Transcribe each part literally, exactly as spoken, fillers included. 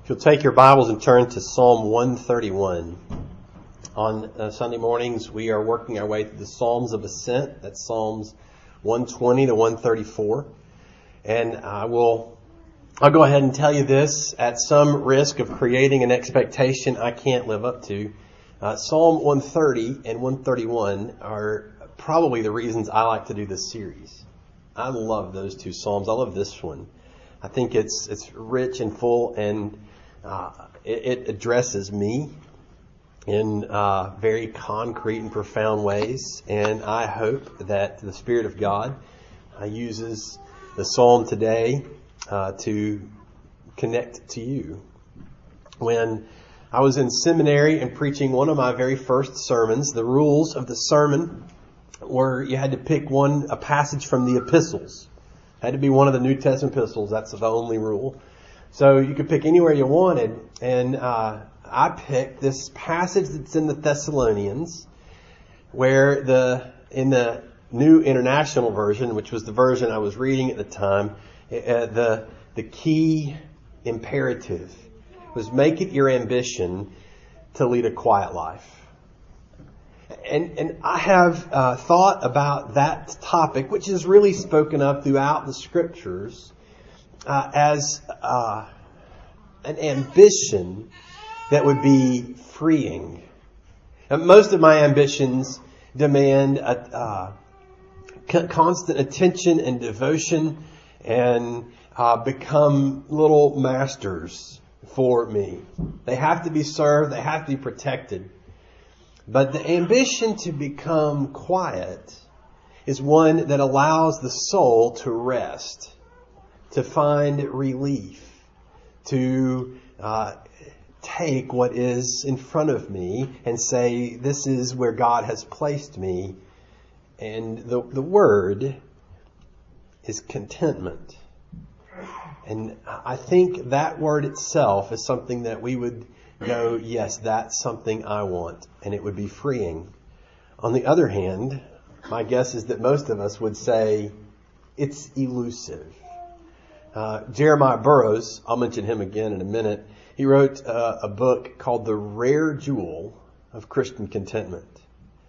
If you'll take your Bibles and turn to Psalm one thirty-one. On uh, Sunday mornings, we are working our way through the Psalms of Ascent. That's Psalms one twenty to one thirty-four. And I will, I'll go ahead and tell you this at some risk of creating an expectation I can't live up to. Uh, Psalm one thirty and one thirty-one are probably the reasons I like to do this series. I love those two Psalms. I love this one. I think it's it's rich and full, and uh, it, it addresses me in uh, very concrete and profound ways. And I hope that the Spirit of God uh, uses the Psalm today uh, to connect to you. When I was in seminary and preaching one of my very first sermons, the rules of the sermon were you had to pick one, a passage from the epistles. It had to be one of the New Testament epistles. That's the only rule. So you could pick anywhere you wanted. And uh, I picked this passage that's in the Thessalonians, where the in the New International Version, which was the version I was reading at the time, uh, the the key imperative was make it your ambition to lead a quiet life. And and I have uh, thought about that topic, which is really spoken of throughout the Scriptures, uh, as uh, an ambition that would be freeing. And most of my ambitions demand a, uh, constant attention and devotion, and uh, become little masters for me. They have to be served. They have to be protected. But the ambition to become quiet is one that allows the soul to rest, to find relief, to uh, take what is in front of me and say, this is where God has placed me. And the, the word is contentment. And I think that word itself is something that we would go, yes, that's something I want, and it would be freeing. On the other hand, my guess is that most of us would say it's elusive. Uh, Jeremiah Burroughs, I'll mention him again in a minute, he wrote uh, a book called The Rare Jewel of Christian Contentment.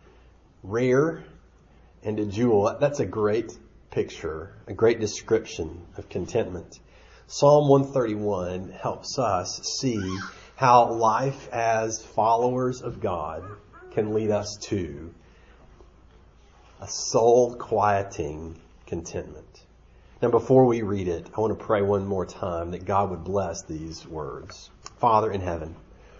Rare and a jewel, that's a great picture, a great description of contentment. Psalm one thirty-one helps us see how life as followers of God can lead us to a soul-quieting contentment. Now, before we read it, I want to pray one more time that God would bless these words. Father in heaven,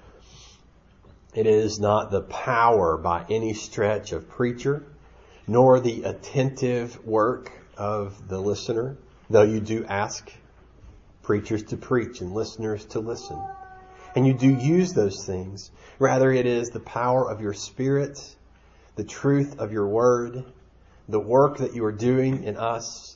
it is not the power by any stretch of preacher, nor the attentive work of the listener, though you do ask preachers to preach and listeners to listen. And you do use those things. Rather, it is the power of your Spirit, the truth of your word, the work that you are doing in us.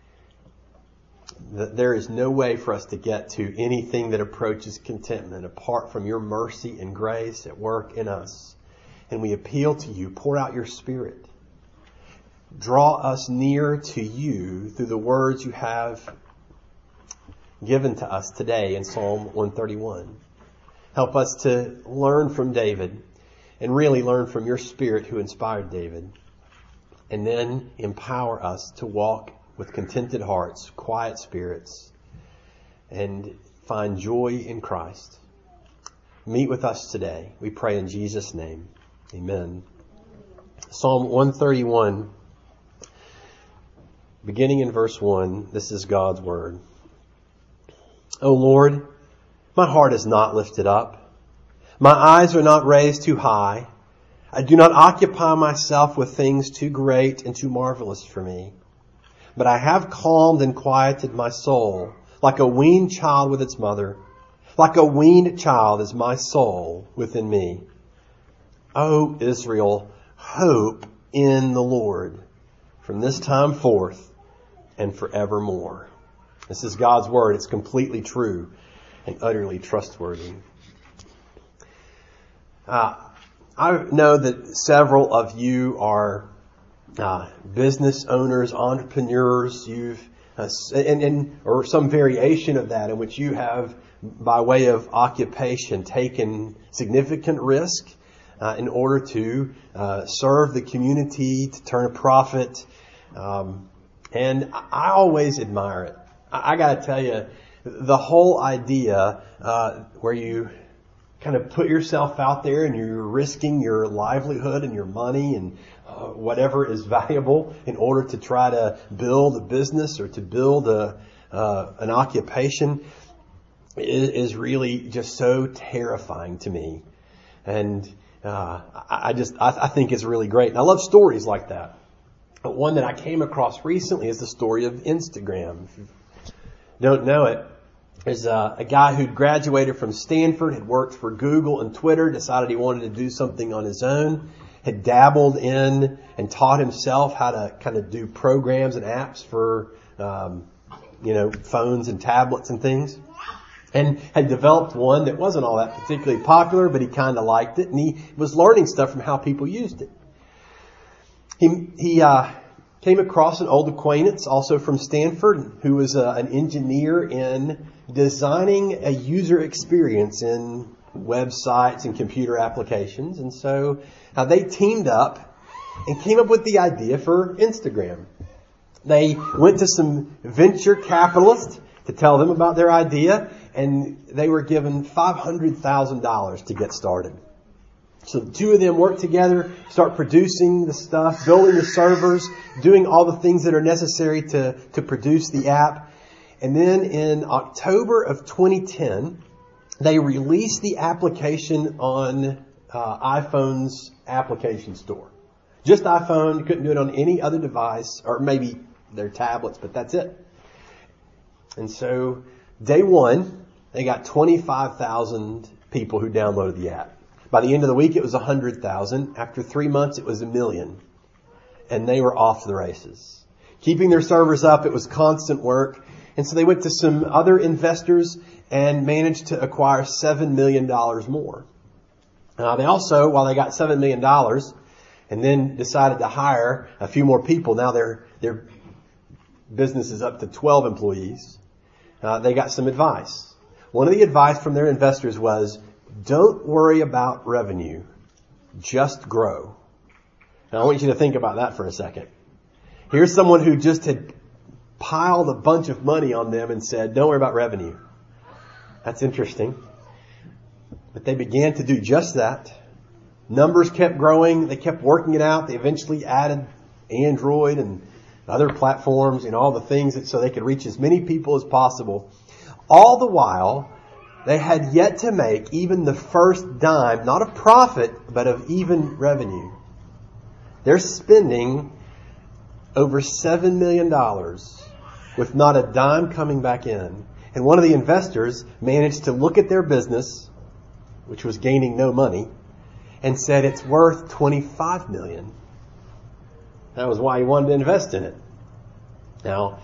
That there is no way for us to get to anything that approaches contentment apart from your mercy and grace at work in us. And we appeal to you. Pour out your Spirit. Draw us near to you through the words you have given to us today in Psalm one thirty-one. Help us to learn from David and really learn from your Spirit who inspired David. And then empower us to walk with contented hearts, quiet spirits, and find joy in Christ. Meet with us today. We pray in Jesus' name. Amen. Psalm one thirty-one, beginning in verse one, this is God's word. O Lord, my heart is not lifted up. My eyes are not raised too high. I do not occupy myself with things too great and too marvelous for me. But I have calmed and quieted my soul, like a weaned child with its mother. Like a weaned child is my soul within me. O Israel, hope in the Lord from this time forth and forevermore. This is God's word. It's completely true and utterly trustworthy. Uh, I know that several of you are uh, business owners, entrepreneurs. You've uh, and, and or some variation of that in which you have, by way of occupation, taken significant risk uh, in order to uh, serve the community, to turn a profit. Um, and I always admire it. I, I got to tell you, the whole idea uh, where you kind of put yourself out there and you're risking your livelihood and your money and uh, whatever is valuable in order to try to build a business or to build a uh, an occupation is, is really just so terrifying to me. And uh, I just I, I think it's really great. And I love stories like that. But one that I came across recently is the story of Instagram. If you don't know it, there's a, a guy who'd graduated from Stanford, had worked for Google and Twitter, decided he wanted to do something on his own, had dabbled in and taught himself how to kind of do programs and apps for, um, you know, phones and tablets and things, and had developed one that wasn't all that particularly popular, but he kind of liked it, and he was learning stuff from how people used it. He, he, uh, came across an old acquaintance, also from Stanford, who was uh, an engineer in designing a user experience in websites and computer applications. And so uh, they teamed up and came up with the idea for Instagram. They went to some venture capitalists to tell them about their idea, and they were given five hundred thousand dollars to get started. So the two of them work together, start producing the stuff, building the servers, doing all the things that are necessary to, to produce the app. And then in October of twenty ten, they released the application on uh, iPhone's application store. Just iPhone. You couldn't do it on any other device, or maybe their tablets, but that's it. And so day one, they got twenty-five thousand people who downloaded the app. By the end of the week, it was one hundred thousand. After three months, it was a million. And they were off to the races. Keeping their servers up, it was constant work. And so they went to some other investors and managed to acquire seven million dollars more. Uh, they also, while they got seven million dollars and then decided to hire a few more people, now their, their business is up to twelve employees, uh, they got some advice. One of the advice from their investors was, don't worry about revenue, just grow. Now I want you to think about that for a second. Here's someone who just had piled a bunch of money on them and said, don't worry about revenue. That's interesting. But they began to do just that. Numbers kept growing. They kept working it out. They eventually added Android and other platforms and all the things that, so they could reach as many people as possible. All the while, they had yet to make even the first dime, not of profit, but of even revenue. They're spending over seven million dollars with not a dime coming back in. And one of the investors managed to look at their business, which was gaining no money, and said it's worth twenty-five million dollars. That was why he wanted to invest in it. Now,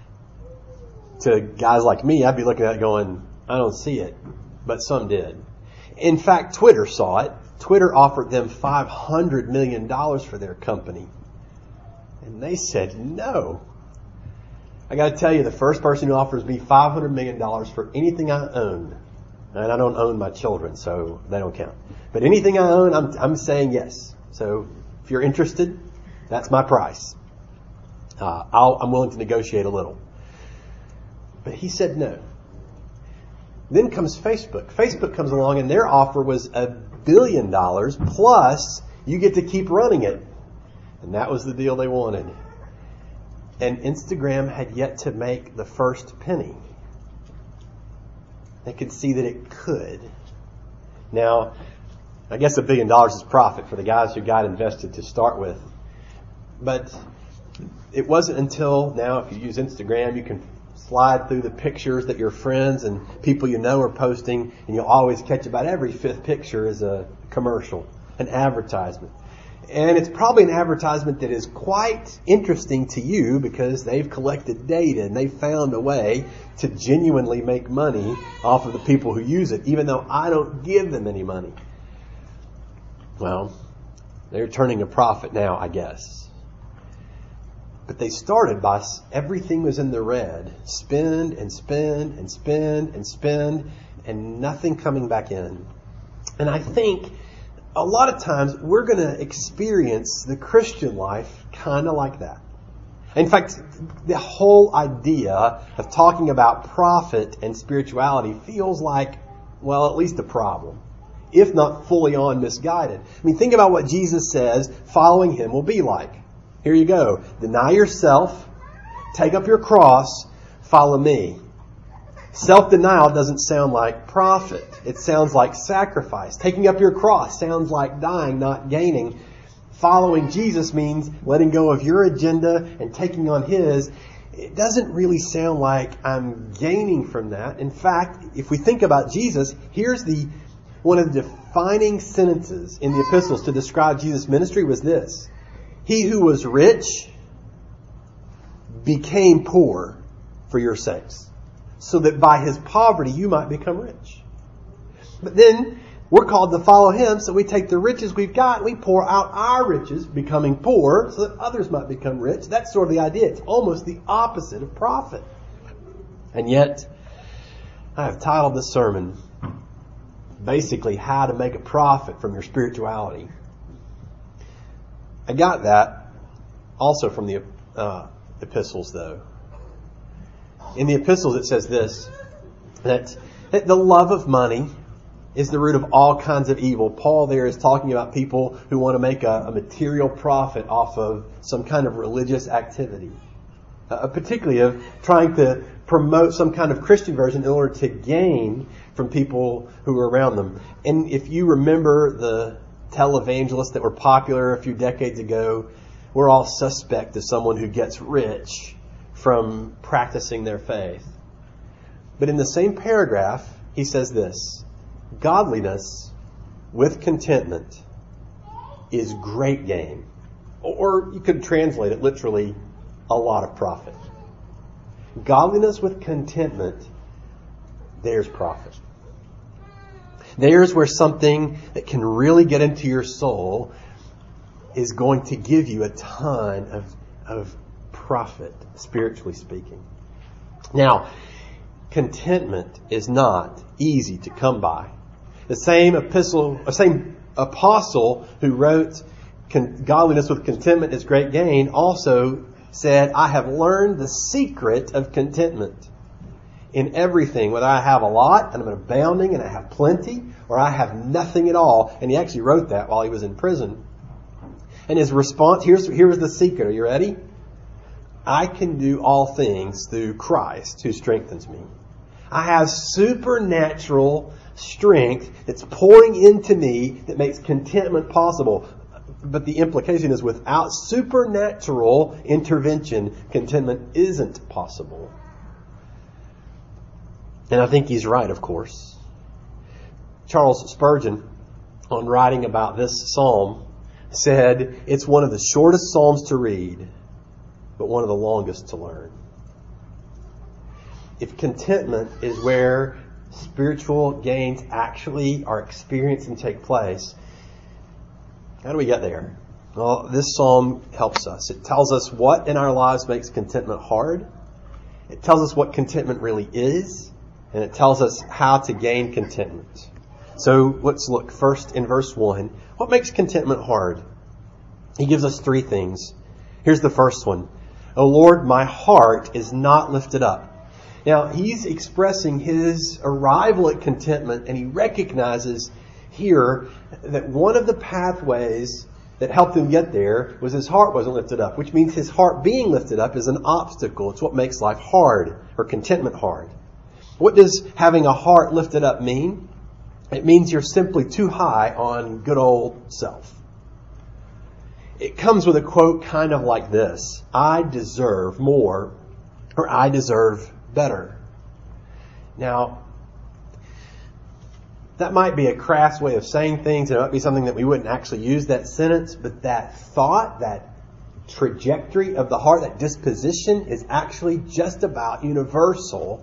to guys like me, I'd be looking at it going, I don't see it, but some did. In fact, Twitter saw it. Twitter offered them five hundred million dollars for their company. And they said no. I got to tell you, the first person who offers me five hundred million dollars for anything I own, and I don't own my children, so they don't count. But anything I own, I'm, I'm saying yes. So if you're interested, that's my price. Uh, I'll, I'm willing to negotiate a little. But he said no. Then comes Facebook. Facebook comes along and their offer was a billion dollars plus you get to keep running it. And that was the deal they wanted. And Instagram had yet to make the first penny. They could see that it could. Now, I guess a billion dollars is profit for the guys who got invested to start with. But it wasn't until now, if you use Instagram, you can slide through the pictures that your friends and people you know are posting, and you'll always catch about every fifth picture is a commercial, an advertisement. And it's probably an advertisement that is quite interesting to you because they've collected data and they've found a way to genuinely make money off of the people who use it, even though I don't give them any money. Well, they're turning a profit now, I guess. But they started by everything was in the red. Spend and spend and spend and spend and nothing coming back in. And I think a lot of times we're going to experience the Christian life kind of like that. In fact, the whole idea of talking about profit and spirituality feels like, well, at least a problem, if not fully on misguided. I mean, think about what Jesus says following him will be like. Here you go. Deny yourself, take up your cross, follow me. Self-denial doesn't sound like profit. It sounds like sacrifice. Taking up your cross sounds like dying, not gaining. Following Jesus means letting go of your agenda and taking on his. It doesn't really sound like I'm gaining from that. In fact, if we think about Jesus, here's the one of the defining sentences in the epistles to describe Jesus' ministry was this. He who was rich became poor for your sakes, so that by his poverty you might become rich. But then we're called to follow him, so we take the riches we've got and we pour out our riches, becoming poor, so that others might become rich. That's sort of the idea. It's almost the opposite of profit. And yet, I have titled this sermon, basically, How to Make a Profit from Your Spirituality. I got that also from the uh, epistles, though. In the epistles it says this, that, that the love of money is the root of all kinds of evil. Paul there is talking about people who want to make a, a material profit off of some kind of religious activity. Uh, particularly of trying to promote some kind of Christian version in order to gain from people who are around them. And if you remember the televangelists that were popular a few decades ago, we're all suspect of someone who gets rich from practicing their faith. But in the same paragraph, he says this, godliness with contentment is great gain. Or you could translate it literally, a lot of profit. Godliness with contentment, there's profit. There's where something that can really get into your soul is going to give you a ton of, of profit, spiritually speaking. Now, contentment is not easy to come by. The same epistle, the same apostle who wrote godliness with contentment is great gain also said, I have learned the secret of contentment in everything, whether I have a lot and I'm abounding and I have plenty, or I have nothing at all. And he actually wrote that while he was in prison. And his response, here's, here was the secret. Are you ready? I can do all things through Christ who strengthens me. I have supernatural strength that's pouring into me that makes contentment possible. But the implication is without supernatural intervention, contentment isn't possible. And I think he's right, of course. Charles Spurgeon, on writing about this psalm, said it's one of the shortest psalms to read, but one of the longest to learn. If contentment is where spiritual gains actually are experienced and take place, how do we get there? Well, this psalm helps us. It tells us what in our lives makes contentment hard. It tells us what contentment really is. And it tells us how to gain contentment. So let's look first in verse one. What makes contentment hard? He gives us three things. Here's the first one. O Lord, my heart is not lifted up. Now, he's expressing his arrival at contentment, and he recognizes here that one of the pathways that helped him get there was his heart wasn't lifted up, which means his heart being lifted up is an obstacle. It's what makes life hard, or contentment hard. What does having a heart lifted up mean? It means you're simply too high on good old self. It comes with a quote kind of like this: I deserve more, or I deserve better. Now, that might be a crass way of saying things. It might be something that we wouldn't actually use that sentence, but that thought, that trajectory of the heart, that disposition is actually just about universal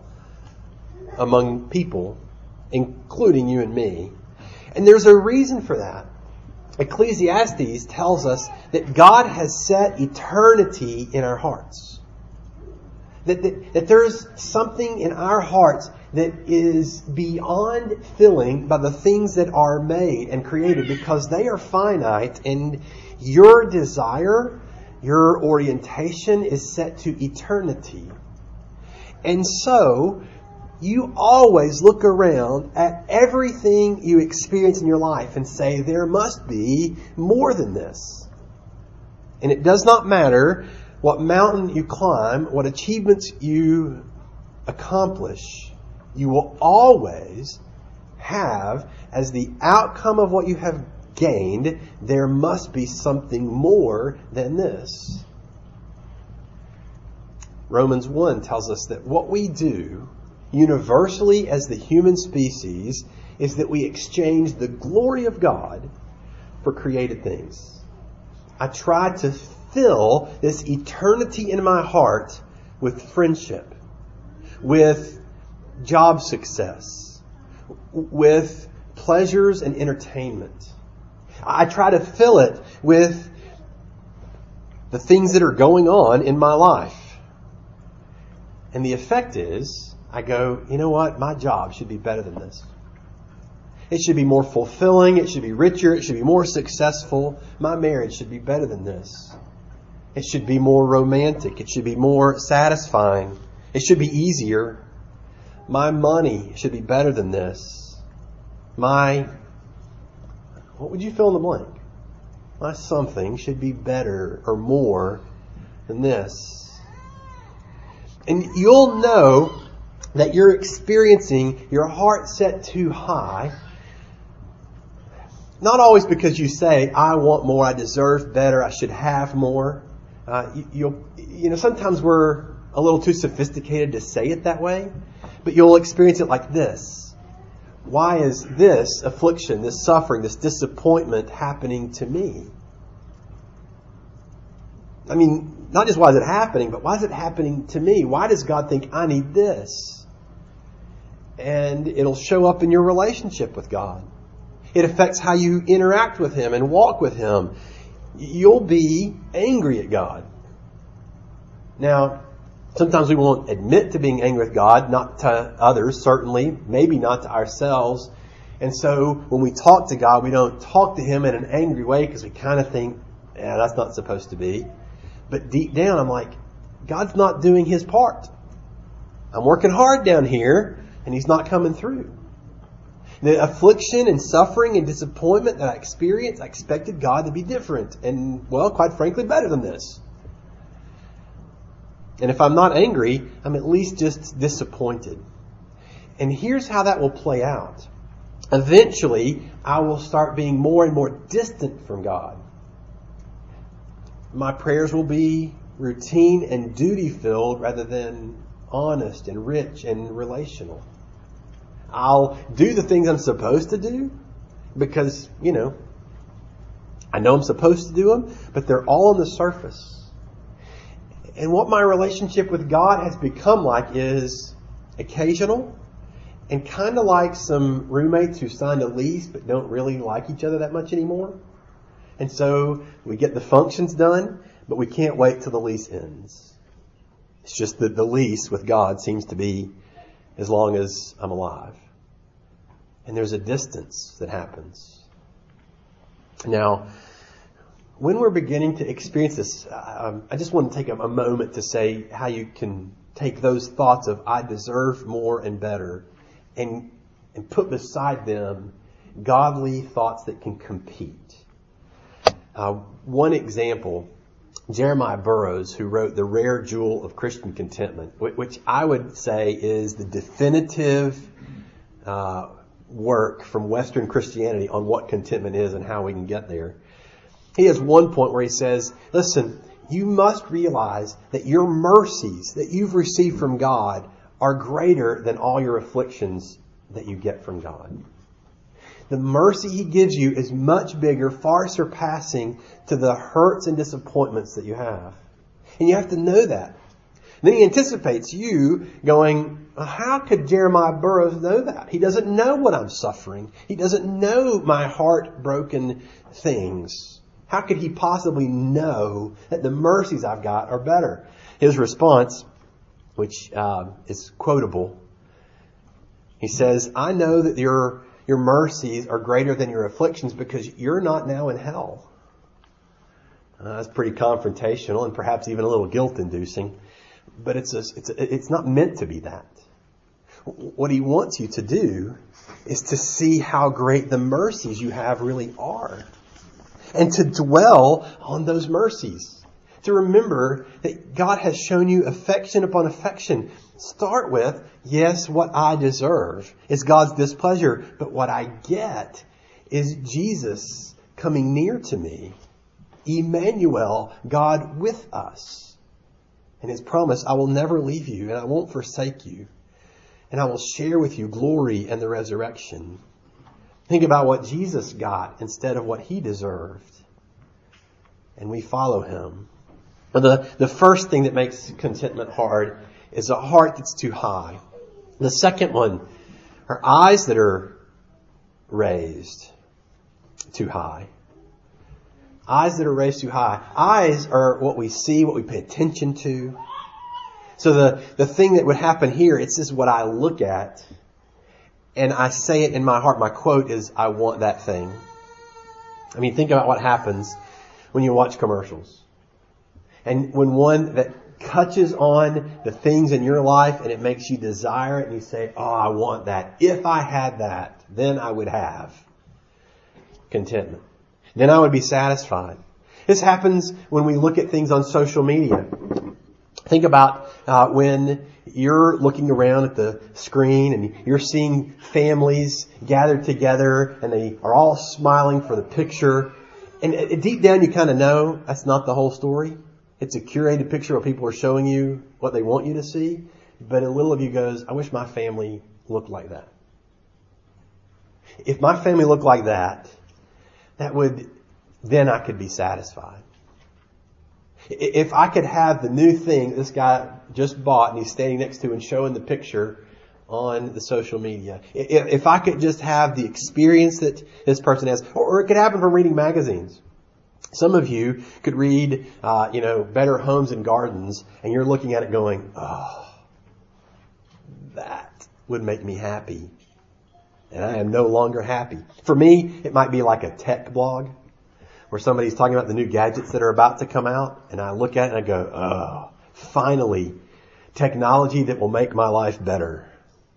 among people, including you and me. And there's a reason for that. Ecclesiastes tells us that God has set eternity in our hearts. That, that, that there's something in our hearts that is beyond filling by the things that are made and created, because they are finite, and your desire, your orientation is set to eternity. And so, you always look around at everything you experience in your life and say, there must be more than this. And it does not matter what mountain you climb, what achievements you accomplish, you will always have, as the outcome of what you have gained, there must be something more than this. Romans one tells us that what we do universally as the human species is that we exchange the glory of God for created things. I try to fill this eternity in my heart with friendship, with job success, with pleasures and entertainment. I try to fill it with the things that are going on in my life. And the effect is, I go, you know what? My job should be better than this. It should be more fulfilling. It should be richer. It should be more successful. My marriage should be better than this. It should be more romantic. It should be more satisfying. It should be easier. My money should be better than this. My, what would you fill in the blank? My something should be better or more than this. And you'll know that you're experiencing your heart set too high, not always because you say, I want more, I deserve better, I should have more. Uh, you, you'll, you know, sometimes we're a little too sophisticated to say it that way, but you'll experience it like this. Why is this affliction, this suffering, this disappointment happening to me? I mean, not just why is it happening, but why is it happening to me? Why does God think I need this? And it'll show up in your relationship with God. It affects how you interact with Him and walk with Him. You'll be angry at God. Now, sometimes we won't admit to being angry with God, not to others, certainly, maybe not to ourselves. And so when we talk to God, we don't talk to Him in an angry way because we kind of think, yeah, that's not supposed to be. But deep down, I'm like, God's not doing His part. I'm working hard down here, and He's not coming through. The affliction and suffering and disappointment that I experienced, I expected God to be different. And, well, quite frankly, better than this. And if I'm not angry, I'm at least just disappointed. And here's how that will play out. Eventually, I will start being more and more distant from God. My prayers will be routine and duty-filled rather than honest and rich and relational. I'll do the things I'm supposed to do because, you know, I know I'm supposed to do them, but they're all on the surface. And what my relationship with God has become like is occasional and kind of like some roommates who signed a lease but don't really like each other that much anymore. And so we get the functions done, but we can't wait till the lease ends. It's just that the lease with God seems to be as long as I'm alive. And there's a distance that happens. Now, when we're beginning to experience this, um, I just want to take a, a moment to say how you can take those thoughts of I deserve more and better and, and put beside them godly thoughts that can compete. Uh, one example, Jeremiah Burroughs, who wrote The Rare Jewel of Christian Contentment, which I would say is the definitive uh, work from Western Christianity on what contentment is and how we can get there. He has one point where he says, listen, you must realize that your mercies that you've received from God are greater than all your afflictions that you get from God. The mercy He gives you is much bigger, far surpassing to the hurts and disappointments that you have. And you have to know that. And then he anticipates you going, how could Jeremiah Burroughs know that? He doesn't know what I'm suffering. He doesn't know my heartbroken things. How could he possibly know that the mercies I've got are better? His response, which uh, is quotable, he says, I know that your your mercies are greater than your afflictions because you're not now in hell. Uh, that's pretty confrontational and perhaps even a little guilt-inducing. But it's a, it's a, it's not meant to be that. What he wants you to do is to see how great the mercies you have really are. And to dwell on those mercies. To remember that God has shown you affection upon affection. Start with, yes, what I deserve is God's displeasure. But what I get is Jesus coming near to me. Emmanuel, God with us. And His promise, I will never leave you and I won't forsake you. And I will share with you glory and the resurrection. Think about what Jesus got instead of what He deserved. And we follow Him. But the, the first thing that makes contentment hard is a heart that's too high. The second one are eyes that are raised too high. Eyes that are raised too high. Eyes are what we see, what we pay attention to. So the, the thing that would happen here, it's just what I look at. And I say it in my heart. My quote is, I want that thing. I mean, think about what happens when you watch commercials. And when one that touches on the things in your life and it makes you desire it and you say, oh, I want that. If I had that, then I would have contentment. Then I would be satisfied. This happens when we look at things on social media. Think about uh, when you're looking around at the screen and you're seeing families gathered together and they are all smiling for the picture. And uh, deep down you kind of know that's not the whole story. It's a curated picture where people are showing you what they want you to see. But a little of you goes, I wish my family looked like that. If my family looked like that, that would, then I could be satisfied. If I could have the new thing this guy just bought and he's standing next to and showing the picture on the social media. If I could just have the experience that this person has, or it could happen from reading magazines. Some of you could read, uh, you know, Better Homes and Gardens, and you're looking at it going, oh, that would make me happy. And I am no longer happy. For me, it might be like a tech blog where somebody's talking about the new gadgets that are about to come out. And I look at it and I go, oh, finally, technology that will make my life better.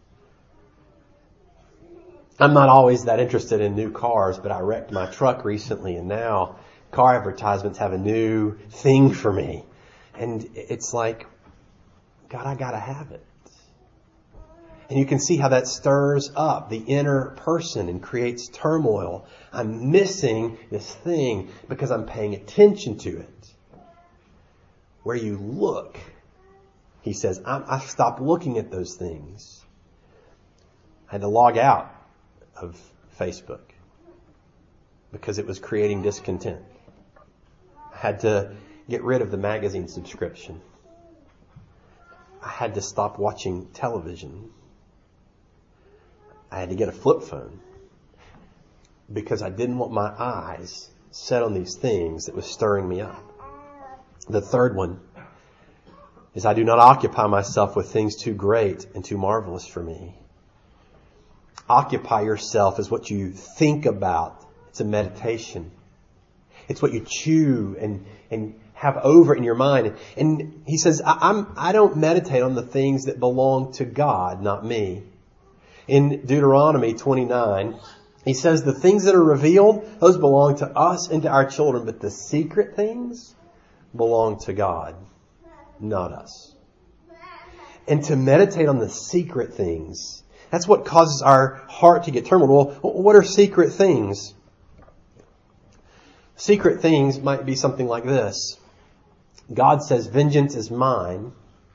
I'm not always that interested in new cars, but I wrecked my truck recently and now car advertisements have a new thing for me. And it's like, God, I gotta have it. And you can see how that stirs up the inner person and creates turmoil. I'm missing this thing because I'm paying attention to it. Where you look, he says, I, I stopped looking at those things. I had to log out of Facebook because it was creating discontent. I had to get rid of the magazine subscription. I had to stop watching television. I had to get a flip phone because I didn't want my eyes set on these things that was stirring me up. The third one is I do not occupy myself with things too great and too marvelous for me. Occupy yourself is what you think about. It's a meditation. It's what you chew and, and have over in your mind. And he says, I, I'm, I don't meditate on the things that belong to God, not me. In Deuteronomy twenty-nine, he says the things that are revealed, those belong to us and to our children, but the secret things belong to God, not us. And to meditate on the secret things, that's what causes our heart to get turmoil. Well, what are secret things? Secret things might be something like this. God says, vengeance is mine.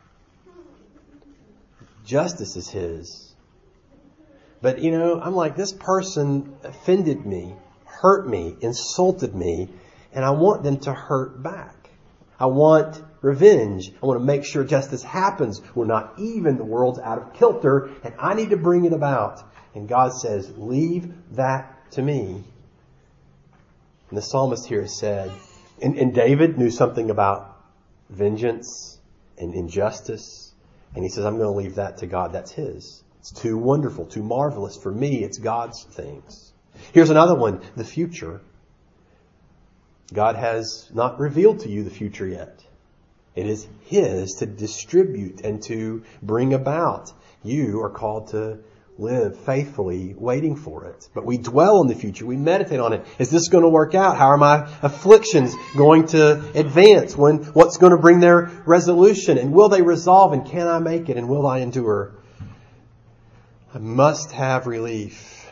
Justice is His. But, you know, I'm like, this person offended me, hurt me, insulted me, and I want them to hurt back. I want revenge. I want to make sure justice happens. We're not even. The world's out of kilter, and I need to bring it about. And God says, leave that to me. And the psalmist here said, and, and David knew something about vengeance and injustice. And he says, I'm going to leave that to God. That's His. It's too wonderful, too marvelous for me. It's God's things. Here's another one, the future. God has not revealed to you the future yet. It is His to distribute and to bring about. You are called to live faithfully waiting for it. But we dwell on the future. We meditate on it. Is this going to work out? How are my afflictions going to advance? When, what's going to bring their resolution? And will they resolve? And can I make it? And will I endure? I must have relief.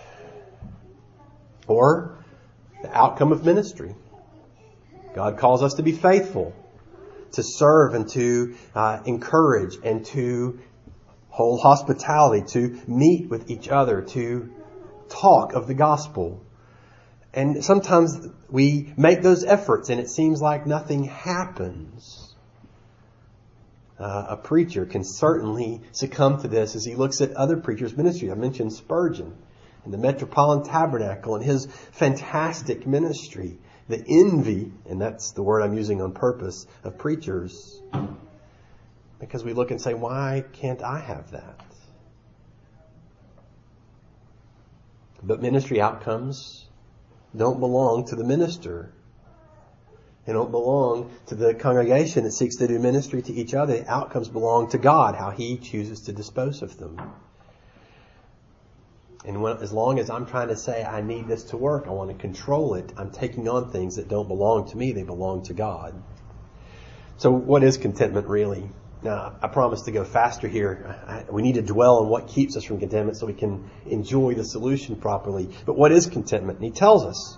Or the outcome of ministry. God calls us to be faithful, to serve and to uh, encourage and to hold hospitality, to meet with each other, to talk of the gospel. And sometimes we make those efforts and it seems like nothing happens. Uh, a preacher can certainly succumb to this as he looks at other preachers' ministry. I mentioned Spurgeon and the Metropolitan Tabernacle and his fantastic ministry. The envy, and that's the word I'm using on purpose, of preachers. Because we look and say, why can't I have that? But ministry outcomes don't belong to the minister. They don't belong to the congregation that seeks to do ministry to each other. The outcomes belong to God, how He chooses to dispose of them. And when, as long as I'm trying to say, I need this to work, I want to control it, I'm taking on things that don't belong to me. They belong to God. So what is contentment really? Now, I promise to go faster here. I, we need to dwell on what keeps us from contentment so we can enjoy the solution properly. But what is contentment? And he tells us.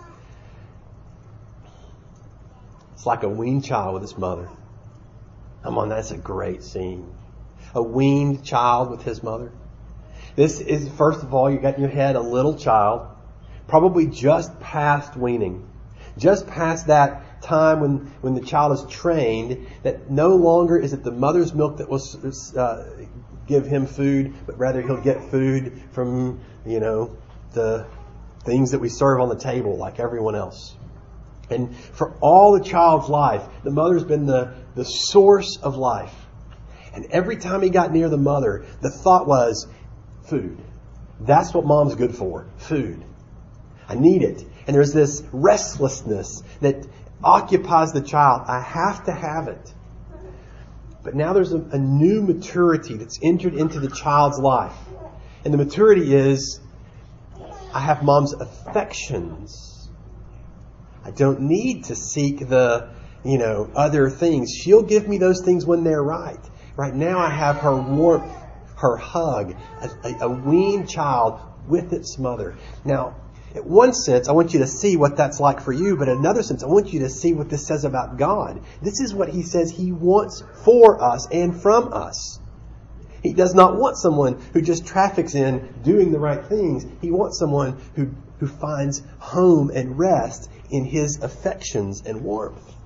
It's like a weaned child with his mother. Come on, that's a great scene. A weaned child with his mother. This is, first of all, you got in your head a little child, probably just past weaning. Just past that time when, when the child is trained, that no longer is it the mother's milk that will uh, give him food, but rather he'll get food from, you know, the things that we serve on the table like everyone else. And for all the child's life, the mother's been the, the source of life. And every time he got near the mother, the thought was, food. That's what mom's good for. Food. I need it. And there's this restlessness that occupies the child. I have to have it. But now there's a, a new maturity that's entered into the child's life. And the maturity is, I have mom's affections. I don't need to seek the, you know, other things. She'll give me those things when they're right. Right now I have her warmth, her hug, a, a, a weaned child with its mother. Now, in one sense, I want you to see what that's like for you, but in another sense, I want you to see what this says about God. This is what He says He wants for us and from us. He does not want someone who just traffics in doing the right things. He wants someone who, who finds home and rest in His affections and warmth.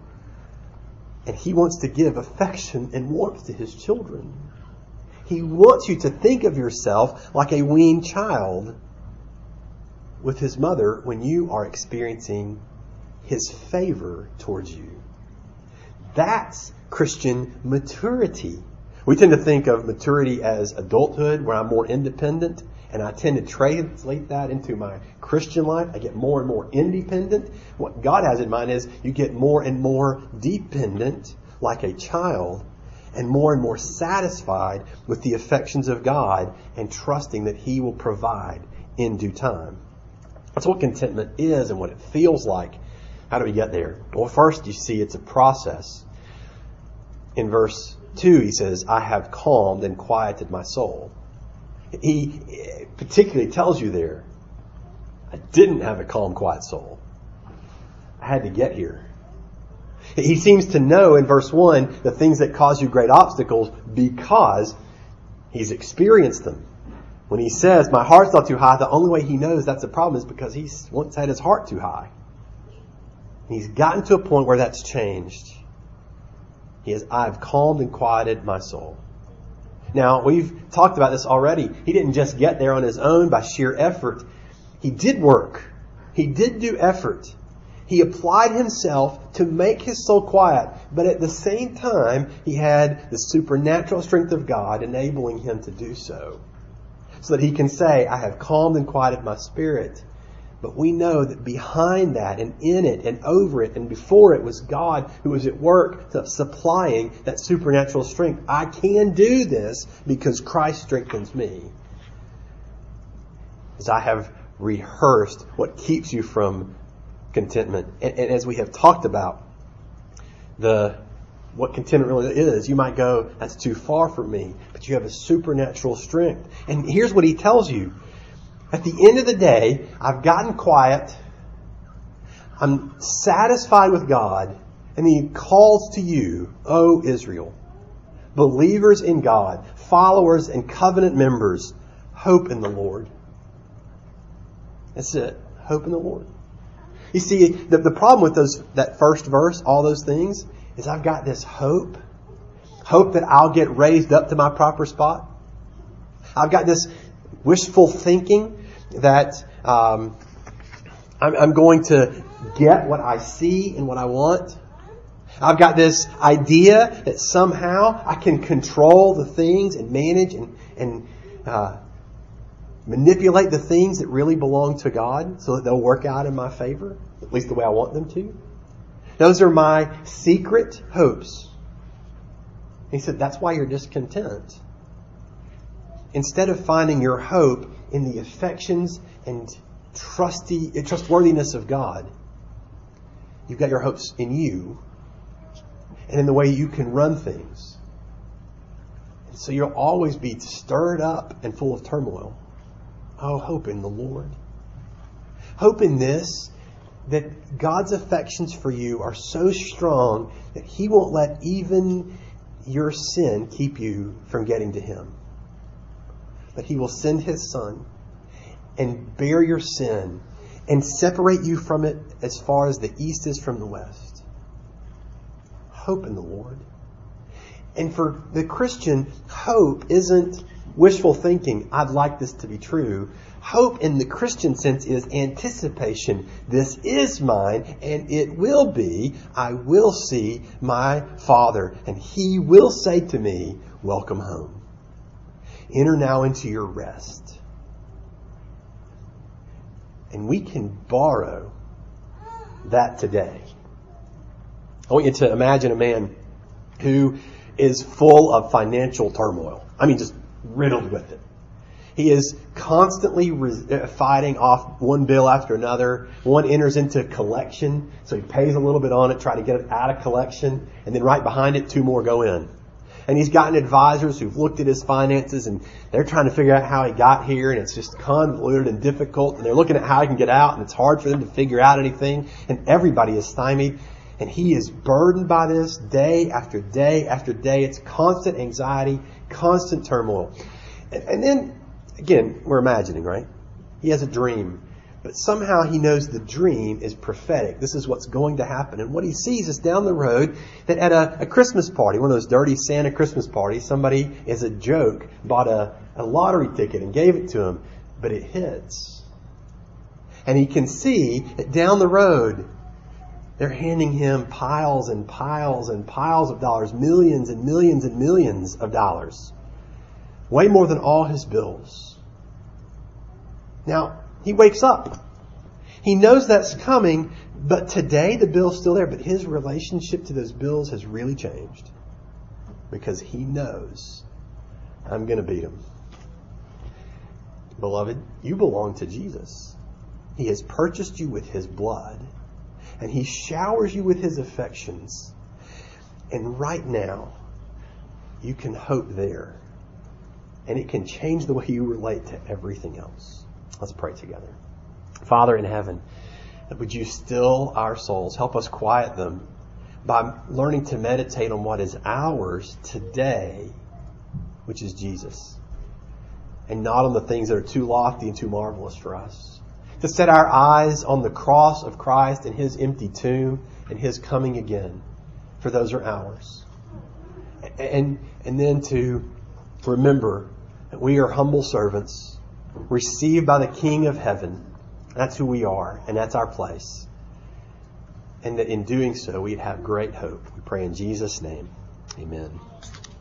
And He wants to give affection and warmth to His children. He wants you to think of yourself like a weaned child with his mother when you are experiencing His favor towards you. That's Christian maturity. We tend to think of maturity as adulthood, where I'm more independent, and I tend to translate that into my Christian life. I get more and more independent. What God has in mind is you get more and more dependent, like a child, and more and more satisfied with the affections of God and trusting that He will provide in due time. That's what contentment is and what it feels like. How do we get there? Well, first you see it's a process. In verse two, he says, I have calmed and quieted my soul. He particularly tells you there, I didn't have a calm, quiet soul. I had to get here. He seems to know in verse one the things that cause you great obstacles because he's experienced them. When he says, my heart's not too high, the only way he knows that's a problem is because he once had his heart too high. He's gotten to a point where that's changed. He is, I've calmed and quieted my soul. Now, we've talked about this already. He didn't just get there on his own by sheer effort. He did work. He did do effort. He applied himself to make his soul quiet. But at the same time, he had the supernatural strength of God enabling him to do so. So that he can say, I have calmed and quieted my spirit. But we know that behind that and in it and over it and before it was God who was at work supplying that supernatural strength. I can do this because Christ strengthens me. As I have rehearsed what keeps you from contentment. And, and as we have talked about the what contentment really is, you might go, that's too far from me. But you have a supernatural strength. And here's what he tells you. At the end of the day, I've gotten quiet. I'm satisfied with God. And he calls to you, O Israel, believers in God, followers and covenant members, hope in the Lord. That's it. Hope in the Lord. You see, the, the problem with those that first verse, all those things, is I've got this hope. Hope that I'll get raised up to my proper spot. I've got this wishful thinking that um, I'm, I'm going to get what I see and what I want. I've got this idea that somehow I can control the things and manage and, and uh, manipulate the things that really belong to God so that they'll work out in my favor, at least the way I want them to. Those are my secret hopes. He said, that's why you're discontent. Instead of finding your hope in the affections and trusty, trustworthiness of God, you've got your hopes in you and in the way you can run things. And so you'll always be stirred up and full of turmoil. Oh, hope in the Lord. Hope in this, that God's affections for you are so strong that He won't let even your sin keep you from getting to Him. But He will send His Son and bear your sin and separate you from it as far as the east is from the west. Hope in the Lord. And for the Christian, hope isn't wishful thinking, I'd like this to be true. Hope in the Christian sense is anticipation. This is mine and it will be. I will see my Father and He will say to me, welcome home. Enter now into your rest. And we can borrow that today. I want you to imagine a man who is full of financial turmoil. I mean, just riddled with it. He is constantly re- fighting off one bill after another. One enters into collection, so he pays a little bit on it, try to get it out of collection, and then right behind it, two more go in. And he's gotten advisors who've looked at his finances, and they're trying to figure out how he got here, and it's just convoluted and difficult, and they're looking at how he can get out, and it's hard for them to figure out anything, and everybody is stymied. And he is burdened by this day after day after day. It's constant anxiety, constant turmoil. And, and then, again, we're imagining, right? He has a dream. But somehow he knows the dream is prophetic. This is what's going to happen. And what he sees is down the road that at a, a Christmas party, one of those dirty Santa Christmas parties, somebody, as a joke, bought a, a lottery ticket and gave it to him. But it hits. And he can see that down the road, they're handing him piles and piles and piles of dollars, millions and millions and millions of dollars. Way more than all his bills. Now, he wakes up. He knows that's coming, but today the bill's still there. But his relationship to those bills has really changed. Because he knows, I'm going to beat him. Beloved, you belong to Jesus. He has purchased you with His blood. And He showers you with His affections. And right now, you can hope there. And it can change the way you relate to everything else. Let's pray together. Father in heaven, would you still our souls? Help us quiet them by learning to meditate on what is ours today, which is Jesus. And not on the things that are too lofty and too marvelous for us. To set our eyes on the cross of Christ and His empty tomb and His coming again. For those are ours. And, and then to remember that we are humble servants received by the King of Heaven. That's who we are, and that's our place. And that in doing so, we'd have great hope. We pray in Jesus' name. Amen.